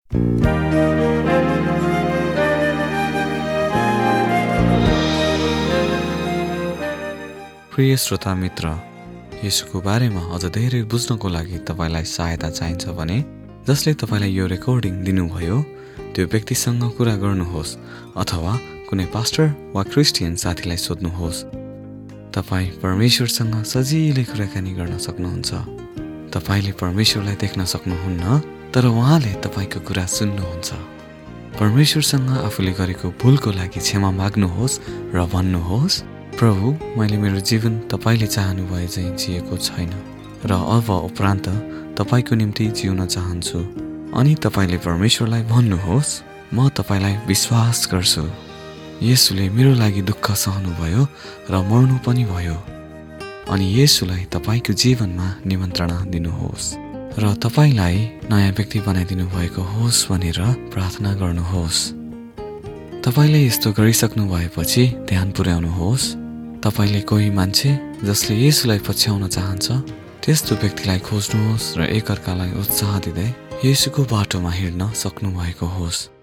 प्रिय श्रोता मित्र, येशूको बारेमा अझ धेरै बुझ्नको लागि तपाईँलाई सहायता चाहिन्छ भने जसले तपाईँलाई यो रेकर्डिङ दिनुभयो त्यो व्यक्तिसँग कुरा गर्नुहोस् अथवा कुनै पास्टर वा क्रिस्चियन साथीलाई सोध्नुहोस्। तपाईँ परमेश्वरसँग सजिलै कुराकानी गर्न सक्नुहुन्छ। तपाईँले परमेश्वरलाई देख्न सक्नुहुन्न, तर उहाँले तपाईँको कुरा सुन्नुहुन्छ। परमेश्वरसँग आफूले गरेको भुलको लागि क्षमा माग्नुहोस् र भन्नुहोस्, प्रभु, मैले मेरो जीवन तपाईँले चाहनु भए चाहिँ जिएको छैन र अब उपरान्त तपाईँको निम्ति जिउन चाहन्छु। अनि तपाईँले परमेश्वरलाई भन्नुहोस्, म तपाईँलाई विश्वास गर्छु। येशूले मेरो लागि दुःख सहनुभयो र मर्नु पनि भयो। अनि येशूलाई तपाईँको जीवनमा निमन्त्रणा दिनुहोस् र तपाईँलाई नयाँ व्यक्ति बनाइदिनु भएको होस् भनेर प्रार्थना गर्नुहोस्। तपाईँले यस्तो गरिसक्नु भएपछि ध्यान पुर्याउनुहोस्। तपाईँले कोही मान्छे जसले येशूलाई पछ्याउन चाहन्छ त्यस्तो व्यक्तिलाई खोज्नुहोस् र एकअर्कालाई उत्साह दिँदै येशूको बाटोमा हिँड्न सक्नुभएको होस्।